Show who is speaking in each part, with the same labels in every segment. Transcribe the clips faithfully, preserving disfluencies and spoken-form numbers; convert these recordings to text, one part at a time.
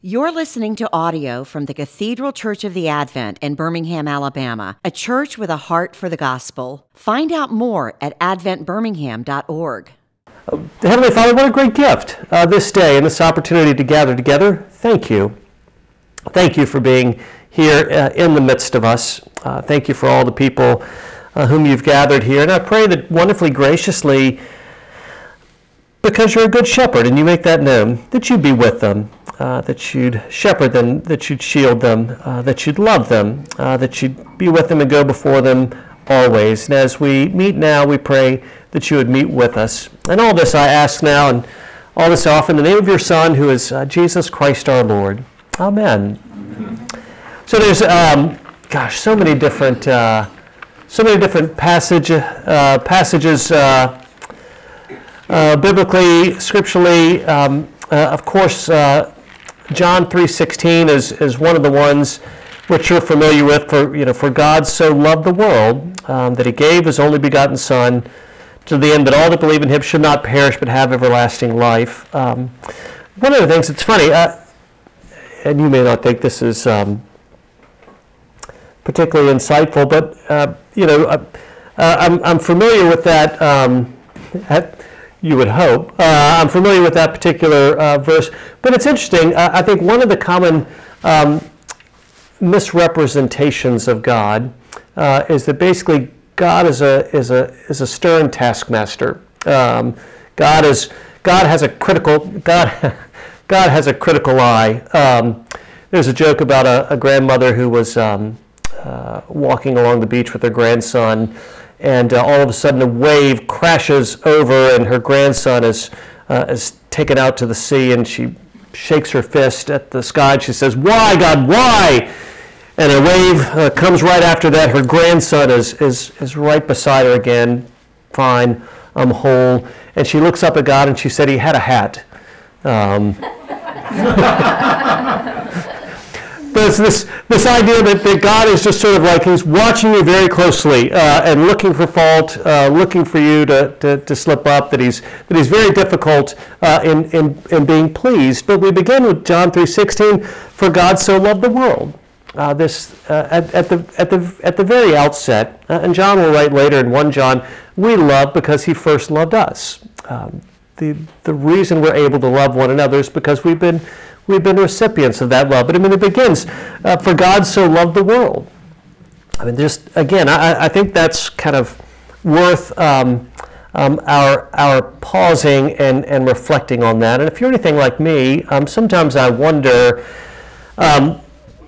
Speaker 1: You're listening to audio from the Cathedral Church of the Advent in Birmingham, Alabama, a church with a heart for the gospel. Find out more at advent birmingham dot org.
Speaker 2: Uh, Heavenly Father, what a great gift uh, this day and this opportunity to gather together. Thank you. Thank you for being here uh, in the midst of us. Uh, thank you for all the people uh, whom you've gathered here. And I pray that wonderfully, graciously, because you're a good shepherd and you make that known, that you'd be with them. Uh, that you'd shepherd them, that you'd shield them, uh, that you'd love them, uh, that you'd be with them and go before them always. And as we meet now, we pray that you would meet with us. And all this I ask now, and all this I offer in the name of your Son, who is uh, Jesus Christ our Lord. Amen. So there's, um, gosh, so many different, uh, so many different passage, uh, passages, uh, uh, biblically, scripturally. Um, uh, of course, uh, John three sixteen is, is one of the ones which you're familiar with. For you know, for God so loved the world um, that He gave His only begotten Son, to the end that all that believe in Him should not perish but have everlasting life. Um, one of the things that's funny, uh, and you may not think this is um, particularly insightful, but uh, you know, uh, uh, I'm I'm familiar with that. Um, at, You would hope. Uh, I'm familiar with that particular uh, verse, but it's interesting. Uh, I think one of the common um, misrepresentations of God uh, is that basically God is a is a is a stern taskmaster. Um, God is God has a critical God God has a critical eye. Um, there's a joke about a, a grandmother who was um, uh, walking along the beach with her grandson. And uh, all of a sudden a wave crashes over and her grandson is, uh, is taken out to the sea, and she shakes her fist at the sky and she says, "Why, God, why?" And a wave uh, comes right after that. Her grandson is, is, is right beside her again. "Fine, I'm whole." And she looks up at God and she said, "He had a hat." Um, But it's this, this idea that, that God is just sort of like He's watching you very closely uh, and looking for fault, uh, looking for you to, to, to slip up, that He's that He's very difficult uh, in, in, in being pleased. But we begin with John three sixteen, "For God so loved the world." Uh, this uh, at, at the at the at the very outset, uh, and John will write later in First John, we love because He first loved us. Um, the the reason we're able to love one another is because we've been We've been recipients of that love. But I mean, it begins, uh, "For God so loved the world." I mean, just, again, I, I think that's kind of worth um, um, our our pausing and, and reflecting on that. And if you're anything like me, um, sometimes I wonder, um,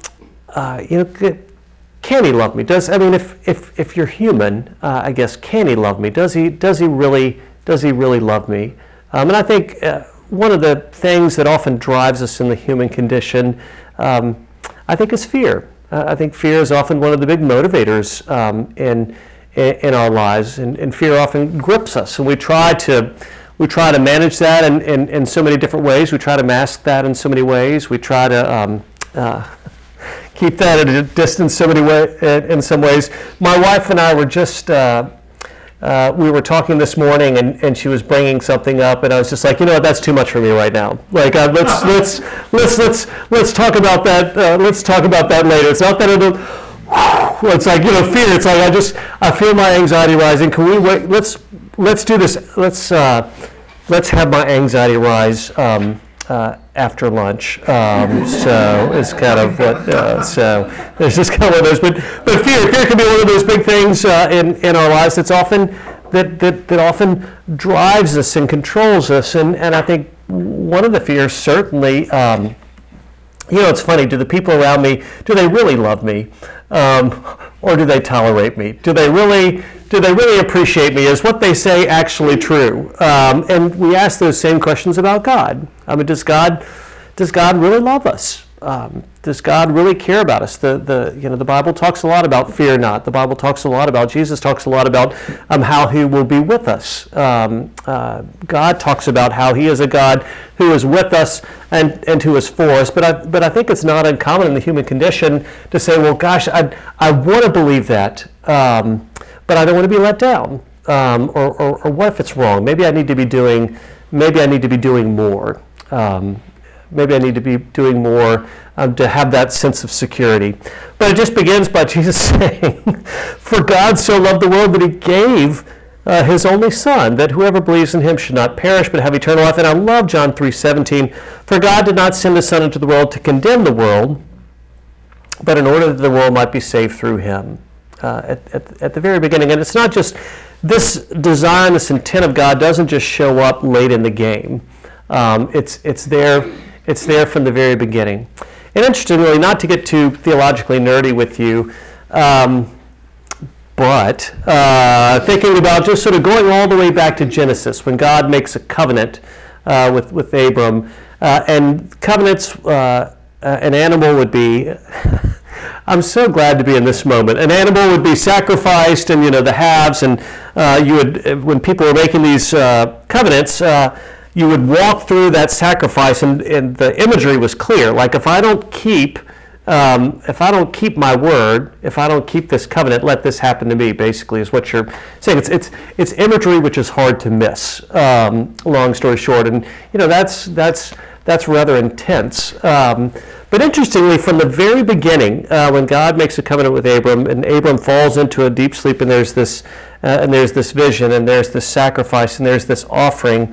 Speaker 2: uh, you know, can He love me? Does I mean, if if if you're human, uh, I guess, can He love me? Does He does He really does He really love me? Um, and I think. Uh, One of the things that often drives us in the human condition, um, I think, is fear. Uh, I think fear is often one of the big motivators um, in, in in our lives, and, and fear often grips us. And we try to we try to manage that in, in, in so many different ways. We try to mask that in so many ways. We try to um, uh, keep that at a distance so many way, in some ways. My wife and I were just. Uh, Uh, we were talking this morning, and, and she was bringing something up, and I was just like, you know what, that's too much for me right now. Like, uh, let's let's let's let's let's talk about that. Uh, let's talk about that later. It's not that it'll. It's like, you know, fear. It's like I just I feel my anxiety rising. Can we wait? Let's let's do this. Let's uh, let's have my anxiety rise um, uh, after lunch. Um, so it's kind of what. Uh, so there's just kind of one of those. But but fear fear can be one of those big things uh, in in our lives. That's often that that that often drives us and controls us. And and I think one of the fears certainly. Um, you know, it's funny. Do the people around me, do they really love me, um, or do they tolerate me? Do they really do they really appreciate me? Is what they say actually true? Um, and we ask those same questions about God. I mean, does God does God really love us? Um, does God really care about us? The the you know the Bible talks a lot about fear not. The Bible talks a lot about Jesus talks a lot about um, how He will be with us. Um, uh, God talks about how He is a God who is with us and, and who is for us. But I but I think it's not uncommon in the human condition to say, well, gosh, I I want to believe that, um, but I don't want to be let down. Um, or, or or what if it's wrong? Maybe I need to be doing maybe I need to be doing more. Um, Maybe I need to be doing more um, to have that sense of security. But it just begins by Jesus saying, "For God so loved the world that he gave uh, his only Son, that whoever believes in him should not perish but have eternal life." And I love John three seventeen. "For God did not send his Son into the world to condemn the world, but in order that the world might be saved through him." Uh, at, at, at the very beginning. And it's not just this design, this intent of God doesn't just show up late in the game. Um, it's it's there it's there from the very beginning. And interestingly, not to get too theologically nerdy with you, um, but uh, thinking about just sort of going all the way back to Genesis, when God makes a covenant uh, with, with Abram, uh, and covenants, uh, uh, an animal would be... I'm so glad to be in this moment. An animal would be sacrificed, and you know the halves, and uh, you would, when people were making these uh, covenants, uh, you would walk through that sacrifice, and, and the imagery was clear. Like if I don't keep, um, if I don't keep my word, if I don't keep this covenant, let this happen to me. Basically, is what you're saying. It's it's it's imagery which is hard to miss. Um, long story short, and you know that's that's that's rather intense. Um, But interestingly, from the very beginning, uh, when God makes a covenant with Abram, and Abram falls into a deep sleep, and there's this, uh, and there's this vision, and there's this sacrifice, and there's this offering.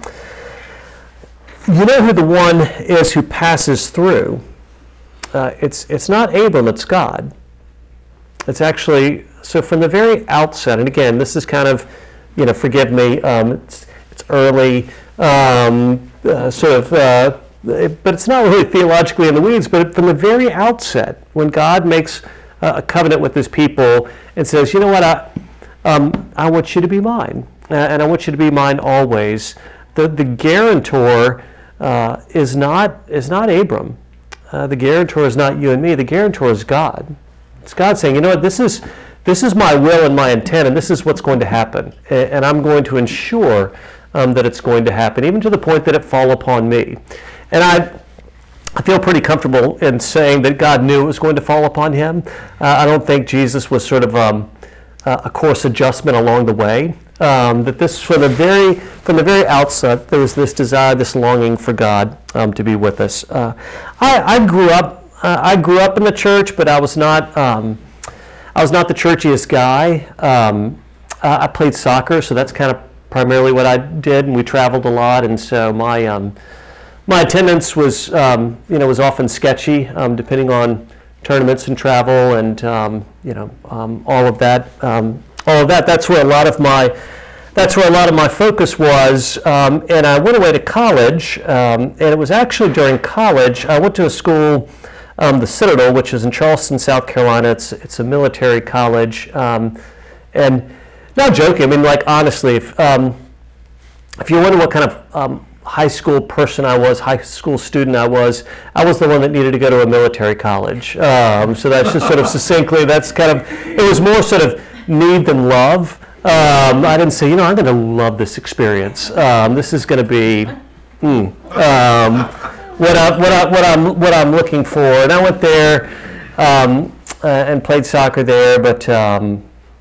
Speaker 2: You know who the one is who passes through? Uh, it's it's not Abram, it's God. It's actually so from the very outset. And again, this is kind of, you know, forgive me, um, it's it's early, um, uh, sort of. Uh, But it's not really theologically in the weeds, but from the very outset, when God makes uh, a covenant with his people and says, you know what, I, um, I want you to be mine, uh, and I want you to be mine always, the, the guarantor uh, is not is not Abram. Uh, the guarantor is not you and me. The guarantor is God. It's God saying, you know what, this is, this is my will and my intent, and this is what's going to happen, and, and I'm going to ensure um, that it's going to happen, even to the point that it fall upon me. And I, I feel pretty comfortable in saying that God knew it was going to fall upon him. Uh, I don't think Jesus was sort of um, uh, a course adjustment along the way. Um, that this, from the very from the very outset, there was this desire, this longing for God um, to be with us. Uh, I, I grew up. Uh, I grew up in the church, but I was not. Um, I was not the churchiest guy. Um, uh, I played soccer, so that's kind of primarily what I did, and we traveled a lot, and so my. Um, My attendance was, um, you know, was often sketchy, um, depending on tournaments and travel, and um, you know, um, all of that. Um, all of that. That's where a lot of my, that's where a lot of my focus was. Um, and I went away to college, um, and it was actually during college. I went to a school, um, the Citadel, which is in Charleston, South Carolina. It's it's a military college, um, and not joking. I mean, like honestly, if um, if you wonder what kind of um, high school person I was, high school student I was, I was the one that needed to go to a military college. Um, so that's just sort of succinctly, that's kind of, it was more sort of need than love. Um, I didn't say, you know, I'm going to love this experience. Um, this is going to be mm, um, what, I, what, I, what, I'm, what I'm looking for. And I went there um, uh, and played soccer there, but um,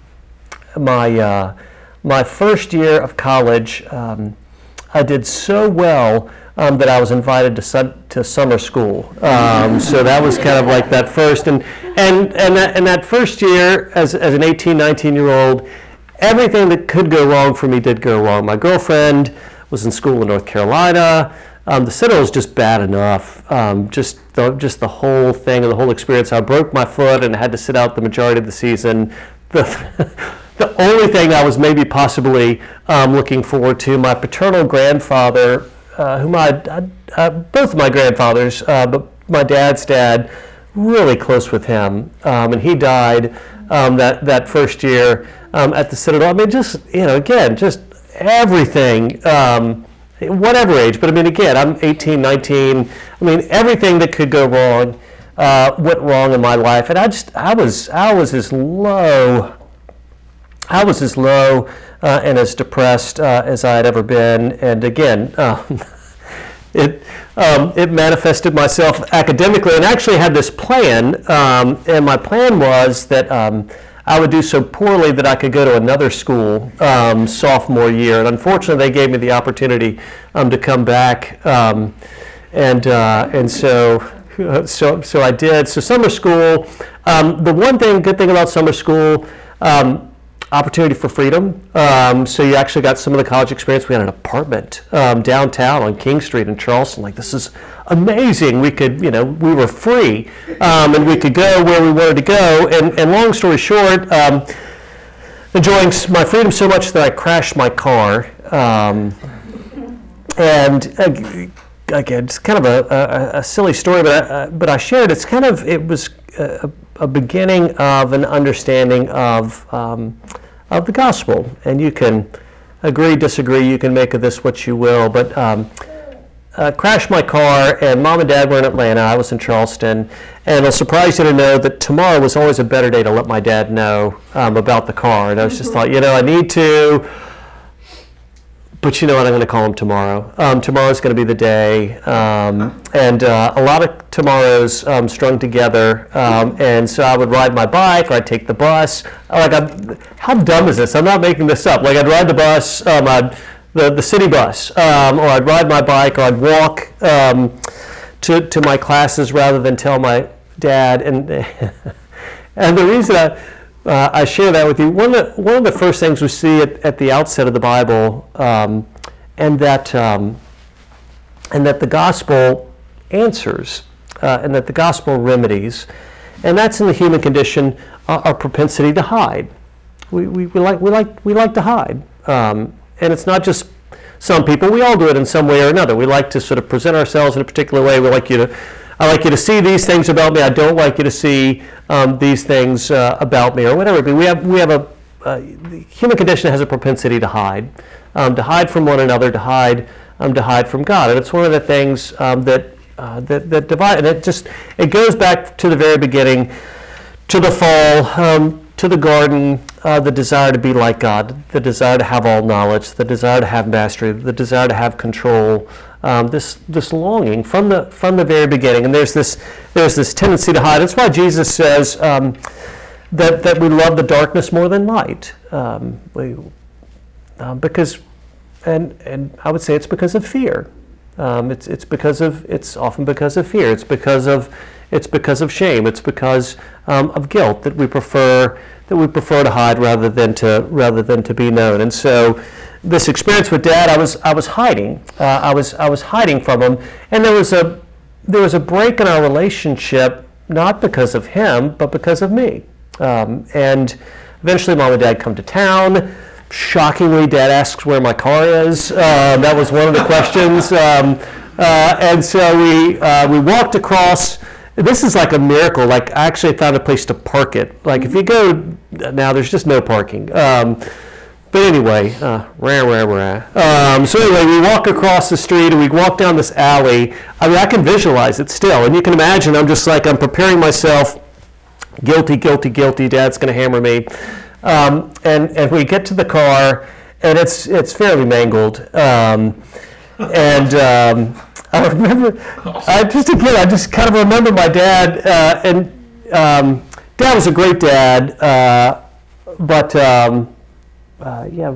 Speaker 2: my, uh, my first year of college, um, I did so well um, that I was invited to su- to summer school. Um, so that was kind of like that first, and and and that, and that first year as as an eighteen, nineteen year old, everything that could go wrong for me did go wrong. My girlfriend was in school in North Carolina. Um, the Citadel was just bad enough. Um, just the just the whole thing and the whole experience. I broke my foot and had to sit out the majority of the season. The The only thing I was maybe possibly um, looking forward to, my paternal grandfather, uh, whom I, I, I, both of my grandfathers, uh, but my dad's dad, really close with him, um, and he died um, that that first year um, at the Citadel. I mean, just you know, again, just everything, um, whatever age. But I mean, again, I'm eighteen, nineteen. I mean, everything that could go wrong uh, went wrong in my life, and I just, I was, I was as low. I was as low uh, and as depressed uh, as I had ever been, and again, um, it um, it manifested myself academically, and I actually had this plan, um, and my plan was that um, I would do so poorly that I could go to another school um, sophomore year, and unfortunately, they gave me the opportunity um, to come back. Um, and uh, and so so so I did. So summer school. Um, the one thing, good thing about summer school. Um, opportunity for freedom. Um, so you actually got some of the college experience. We had an apartment um, downtown on King Street in Charleston. Like, this is amazing. We could, you know, we were free, um, and we could go where we wanted to go. And, and long story short, um, enjoying my freedom so much that I crashed my car. Um, and uh, again, it's kind of a, a, a silly story, but I, uh, but I shared. It's kind of it was a, a beginning of an understanding of um, of the gospel, and you can agree, disagree. You can make of this what you will, but. Um, Uh, crashed my car, and Mom and Dad were in Atlanta. I was in Charleston, and it'll surprise you to know that tomorrow was always a better day to let my dad know um, about the car. And I was just thought, you know, I need to, but you know what, I'm going to call him tomorrow. Um, tomorrow's going to be the day, um, and uh, a lot of tomorrows um, strung together. Um, and so I would ride my bike, or I'd take the bus. Like, I'm, how dumb is this? I'm not making this up. Like, I'd ride the bus. Um, I'd The, the city bus, um, or I'd ride my bike, or I'd walk um, to, to my classes rather than tell my dad. And and the reason I, uh, I share that with you, one of the, one of the first things we see at, at the outset of the Bible, um, and that um, and that the gospel answers, uh, and that the gospel remedies, and that's in the human condition, uh, our propensity to hide. We, we, we like we like we like to hide. Um, And it's not just some people. We all do it in some way or another. We like to sort of present ourselves in a particular way. We like you to, I like you to see these things about me. I don't like you to see um, these things uh, about me, or whatever. But we have we have a uh, the human condition has a propensity to hide, um, to hide from one another, to hide um, to hide from God. And it's one of the things um, that uh, that that divide. And it just it goes back to the very beginning, to the fall. Um, to the garden, uh, the desire to be like God, the desire to have all knowledge, the desire to have mastery, the desire to have control, um, this this longing from the from the very beginning. And there's this there's this tendency to hide. That's why Jesus says um, that that we love the darkness more than light, um, we, uh, because, and and I would say it's because of fear. Um, it's it's because of it's often because of fear. It's because of It's because of shame. It's because um, of guilt that we prefer that we prefer to hide rather than to rather than to be known. And so, this experience with Dad, I was I was hiding. Uh, I was I was hiding from him, and there was a there was a break in our relationship, not because of him, but because of me. Um, and eventually, Mom and Dad come to town. Shockingly, Dad asks where my car is. Uh, that was one of the questions. Um, uh, and so we uh, we walked across. This is like a miracle. Like, I actually found a place to park it. Like, if you go now, there's just no parking. Um, but anyway, uh, rah, rah, rah. Um, so anyway, we walk across the street, and we walk down this alley. I mean, I can visualize it still, and you can imagine. I'm just like I'm preparing myself. Guilty, guilty, guilty. Dad's going to hammer me. Um, and and we get to the car, and it's it's fairly mangled. Um, and um, I remember, I just again, I just kind of remember my dad, uh, and um, Dad was a great dad, uh, but um, uh, yeah,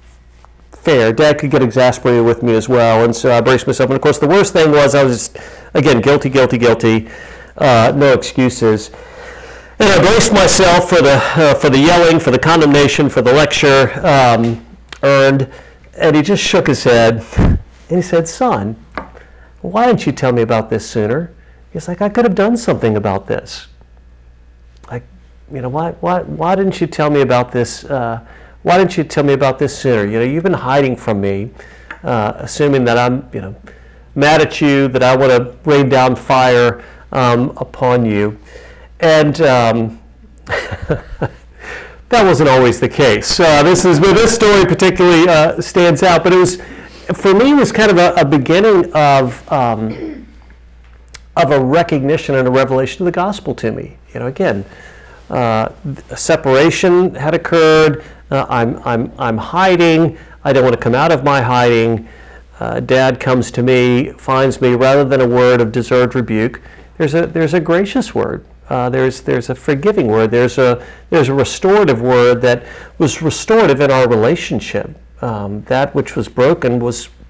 Speaker 2: fair. Dad could get exasperated with me as well, and so I braced myself. And of course, the worst thing was I was just, again, guilty, guilty, guilty, uh, no excuses. And I braced myself for the uh, for the yelling, for the condemnation, for the lecture um, earned, and he just shook his head, and he said, "Son, why didn't you tell me about this sooner?" He's like, "I could have done something about this. Like, you know, why, why, why didn't you tell me about this? Uh, why didn't you tell me about this sooner? You know, you've been hiding from me, uh, assuming that I'm, you know, mad at you, that I want to rain down fire um, upon you." And um, that wasn't always the case. Uh, this is where this story particularly uh, stands out. But it was, for me, it was kind of a, a beginning of um, of a recognition and a revelation of the gospel to me. You know, again, uh, a separation had occurred. Uh, I'm I'm I'm hiding. I don't want to come out of my hiding. Uh, Dad comes to me, finds me. Rather than a word of deserved rebuke, there's a there's a gracious word. Uh, there's there's a forgiving word. There's a there's a restorative word that was restorative in our relationship. Um, that which was broken was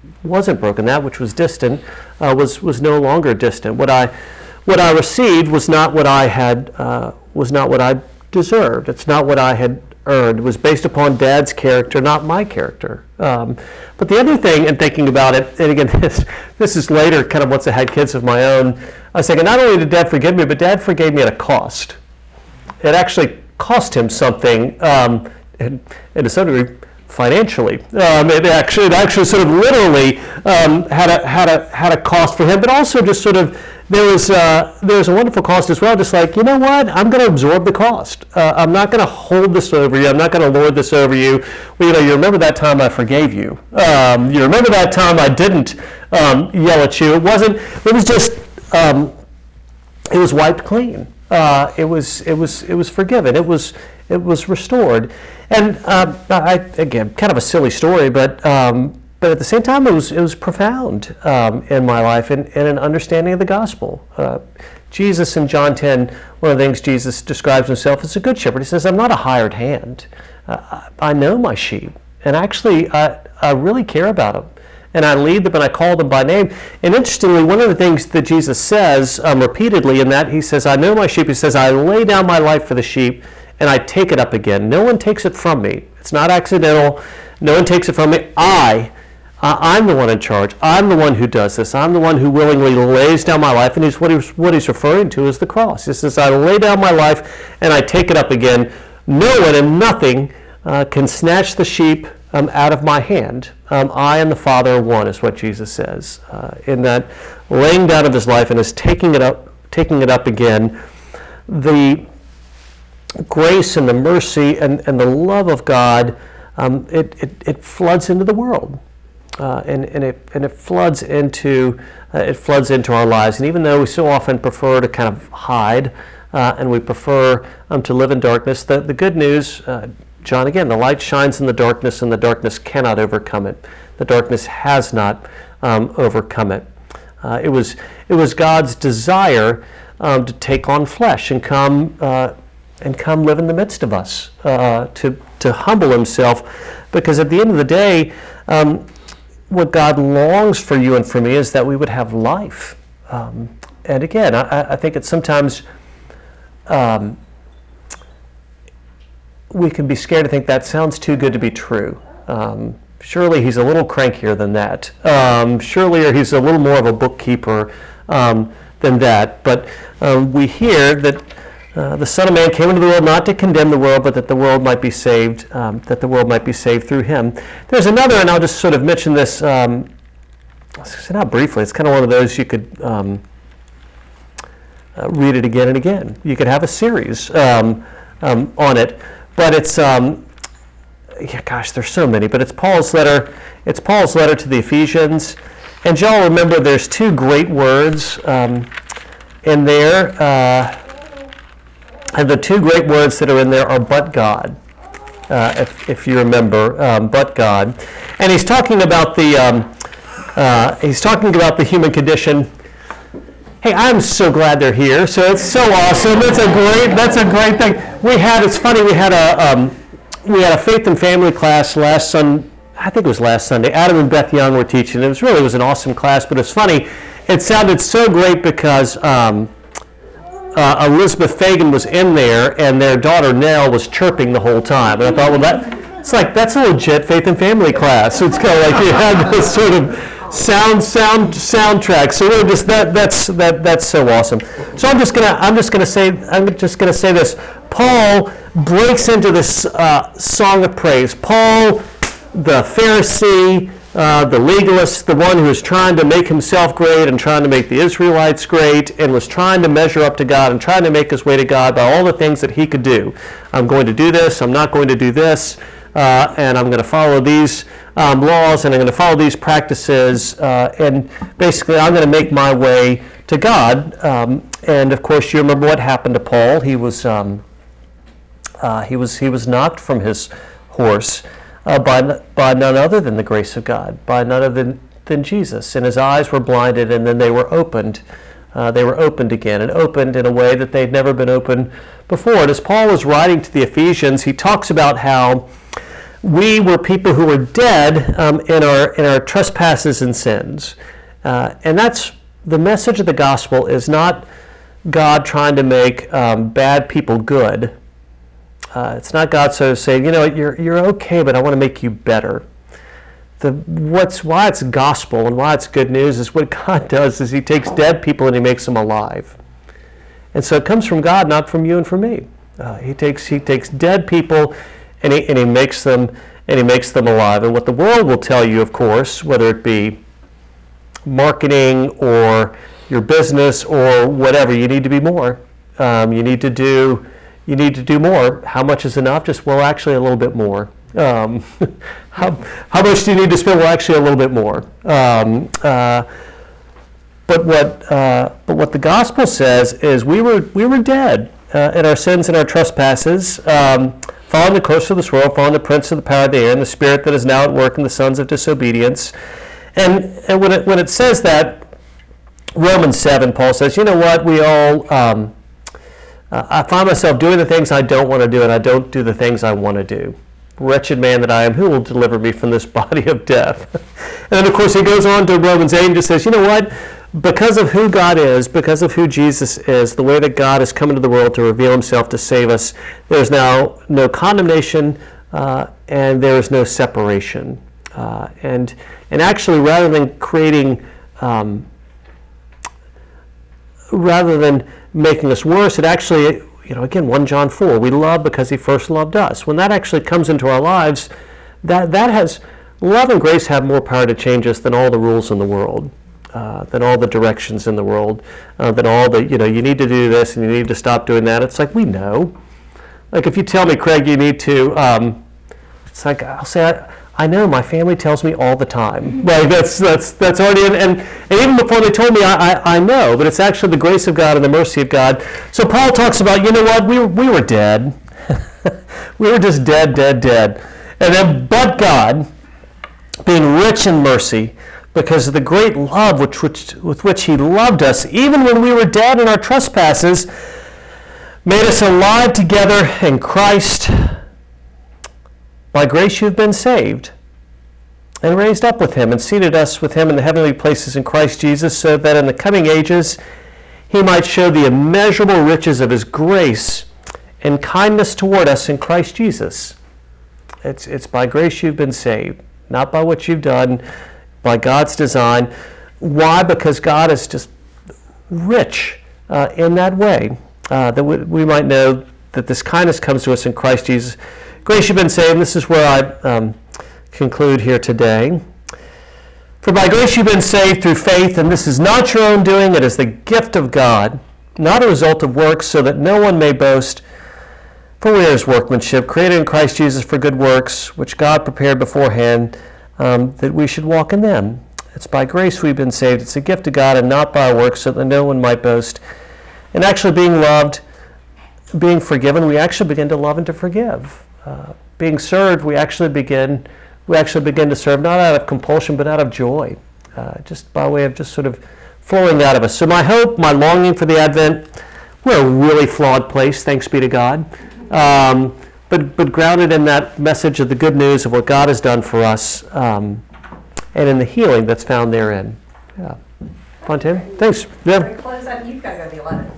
Speaker 2: wasn't broken. That which was distant uh, was was no longer distant. What I what I received was not what I had uh, was not what I deserved. It's not what I had earned. It was based upon Dad's character, not my character. Um, but the other thing, and thinking about it, and again, this this is later, kind of once I had kids of my own, I was thinking, not only did Dad forgive me, but Dad forgave me at a cost. It actually cost him something, um, and, and to some degree, financially. Um, it actually, it actually sort of literally um, had a had a had a cost for him, but also just sort of there was uh, there was a wonderful cost as well. Just like, you know what, I'm going to absorb the cost. Uh, I'm not going to hold this over you. I'm not going to lord this over you. Well, you know, you remember that time I forgave you. Um, you remember that time I didn't um, yell at you. It wasn't. It was just. Um, it was wiped clean. Uh, it was. It was. It was forgiven. It was. It was restored. And uh, I, again, kind of a silly story, but um, but at the same time, it was it was profound um, in my life and, and an understanding of the gospel. Uh, Jesus in John ten, one of the things Jesus describes himself as a good shepherd. He says, "I'm not a hired hand. Uh, I know my sheep, and actually, I I really care about them, and I lead them and I call them by name." And interestingly, one of the things that Jesus says um, repeatedly in that, he says, "I know my sheep." He says, "I lay down my life for the sheep, and I take it up again. No one takes it from me. It's not accidental. No one takes it from me. I, uh, I'm the one in charge. I'm the one who does this. I'm the one who willingly lays down my life." And he's, what, he's, what he's referring to is the cross. He says, "I lay down my life and I take it up again. No one and nothing uh, can snatch the sheep um, out of my hand. Um, I and the Father are one," is what Jesus says. Uh, in that laying down of his life and his taking it up, taking it up again, the grace and the mercy and, and the love of God, um, it, it, it floods into the world, uh, and, and it and it floods into uh, it floods into our lives. And even though we so often prefer to kind of hide, uh, and we prefer um, to live in darkness, the, the good news, uh, John again, the light shines in the darkness, and the darkness cannot overcome it. The darkness has not um, overcome it. Uh, it was it was God's desire um, to take on flesh and come. Uh, and come live in the midst of us, uh, to, to humble himself, because at the end of the day, um, what God longs for you and for me is that we would have life. Um, and again, I, I think it's sometimes um, we can be scared to think that sounds too good to be true. Um, surely he's a little crankier than that. Um, surely he's a little more of a bookkeeper um, than that. But um, we hear that Uh, the Son of Man came into the world not to condemn the world, but that the world might be saved, um, that the world might be saved through him. There's another, and I'll just sort of mention this, um, not briefly, it's kind of one of those you could um, uh, read it again and again. You could have a series um, um, on it, but it's, um, yeah, gosh, there's so many, but it's Paul's letter, it's Paul's letter to the Ephesians, and y'all remember there's two great words um, in there. Uh, And the two great words that are in there are "but God," uh, if, if you remember, um, "but God," and he's talking about the um, uh, he's talking about the human condition. Hey, I'm so glad they're here. So it's so awesome. That's a great that's a great thing. We had it's funny we had a um, we had a faith and family class last Sunday. I think it was last Sunday. Adam and Beth Young were teaching. It was really it was an awesome class, but it's funny. It sounded so great because. Um, Uh, Elizabeth Fagan was in there, and their daughter Nell was chirping the whole time. And I thought, well, that it's like that's a legit faith and family class. It's kind of like you had this sort of sound, sound, soundtrack. So we're just that that's that that's so awesome. So I'm just gonna I'm just gonna say I'm just gonna say this. Paul breaks into this uh, song of praise. Paul, the Pharisee. Uh, the legalist, the one who was trying to make himself great and trying to make the Israelites great and was trying to measure up to God and trying to make his way to God by all the things that he could do. I'm going to do this, I'm not going to do this, uh, and I'm going to follow these um, laws and I'm going to follow these practices, uh, and basically I'm going to make my way to God. Um, and of course, you remember what happened to Paul. He was um, uh, he was he was knocked from his horse. Uh, by, by none other than the grace of God, by none other than, than Jesus. And his eyes were blinded, and then they were opened. Uh, they were opened again, and opened in a way that they'd never been opened before. And as Paul was writing to the Ephesians, he talks about how we were people who were dead um, in our in our trespasses and sins. Uh, and that's the message of the gospel is not God trying to make um, bad people good. Uh, it's not God sort of saying, you know, you're you're okay, but I want to make you better. The what's why it's gospel and why it's good news is what God does is He takes dead people and He makes them alive. And so it comes from God, not from you and from me. Uh, he takes He takes dead people and he and He makes them and He makes them alive. And what the world will tell you, of course, whether it be marketing or your business or whatever, you need to be more. Um, you need to do you need to do more. How much is enough? Just well, actually, a little bit more. Um, how how much do you need to spend? Well, actually, a little bit more. Um, uh, but what uh, but what the gospel says is we were we were dead uh, in our sins and our trespasses, um, following the course of this world, following the prince of the power of the air, and the spirit that is now at work in the sons of disobedience. And, and when it when it says that, Romans seven, Paul says, you know what, we all, um, uh, I find myself doing the things I don't want to do, and I don't do the things I want to do. Wretched man that I am, who will deliver me from this body of death? And then, of course, he goes on to Romans eight and just says, you know what, because of who God is, because of who Jesus is, the way that God has come into the world to reveal Himself to save us, there's now no condemnation uh, and there is no separation. Uh, and and actually, rather than creating, um, rather than making us worse, it actually, you know, again, First John four, we love because He first loved us. When that actually comes into our lives, that that has, love and grace have more power to change us than all the rules in the world, uh, than all the directions in the world, uh, than all the, you know, you need to do this and you need to stop doing that. It's like, we know. Like if you tell me, Craig, you need to, um, it's like, I'll say, I, I know, my family tells me all the time. Like that's that's that's already in, and, and even before they told me, I, I I know, but it's actually the grace of God and the mercy of God. So Paul talks about, you know what, we were, we were dead. We were just dead, dead, dead. And then, but God, being rich in mercy, because of the great love which, which, with which He loved us, even when we were dead in our trespasses, made us alive together in Christ. By grace you've been saved, and raised up with Him, and seated us with Him in the heavenly places in Christ Jesus, so that in the coming ages He might show the immeasurable riches of His grace and kindness toward us in Christ Jesus. It's, it's by grace you've been saved, not by what you've done, by God's design. Why? Because God is just rich uh, in that way, uh, that we, we might know that this kindness comes to us in Christ Jesus. Grace you've been saved. This is where I um, conclude here today. For by grace you've been saved through faith, and this is not your own doing, it is the gift of God, not a result of works, so that no one may boast. For we are His workmanship, created in Christ Jesus for good works, which God prepared beforehand, um, that we should walk in them. It's by grace we've been saved. It's a gift of God, and not by works, so that no one might boast. And actually being loved, being forgiven, we actually begin to love and to forgive. Uh, being served, we actually begin we actually begin to serve not out of compulsion but out of joy, uh, just by way of just sort of flowing out of us. So my hope, my longing for the Advent, we're a really flawed place, thanks be to God, um, but but grounded in that message of the good news of what God has done for us, um, and in the healing that's found therein. Yeah, Fun, Tim? Thanks. Yeah.
Speaker 3: Close up. You've got to go to the eleventh.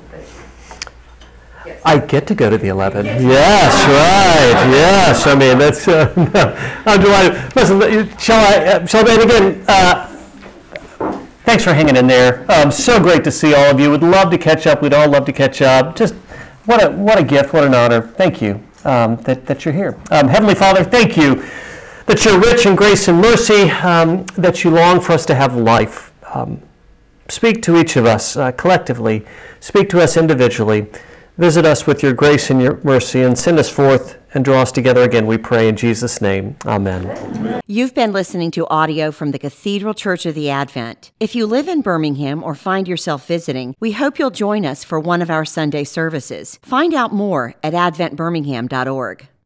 Speaker 3: Yes.
Speaker 2: I get to go to the eleventh. Yes, right. Yes. I mean, that's. Uh, no, I'm delighted. Listen, shall I? Uh, shall I? And again, uh, thanks for hanging in there. Um, so great to see all of you. Would love to catch up. We'd all love to catch up. Just what a what a gift. What an honor. Thank you um, that that you're here. Um, Heavenly Father, thank you that you're rich in grace and mercy. Um, that you long for us to have life. Um, speak to each of us uh, collectively. Speak to us individually. Visit us with your grace and your mercy, and send us forth and draw us together again, we pray in Jesus' name. Amen.
Speaker 1: You've been listening to audio from the Cathedral Church of the Advent. If you live in Birmingham or find yourself visiting, we hope you'll join us for one of our Sunday services. Find out more at advent birmingham dot org.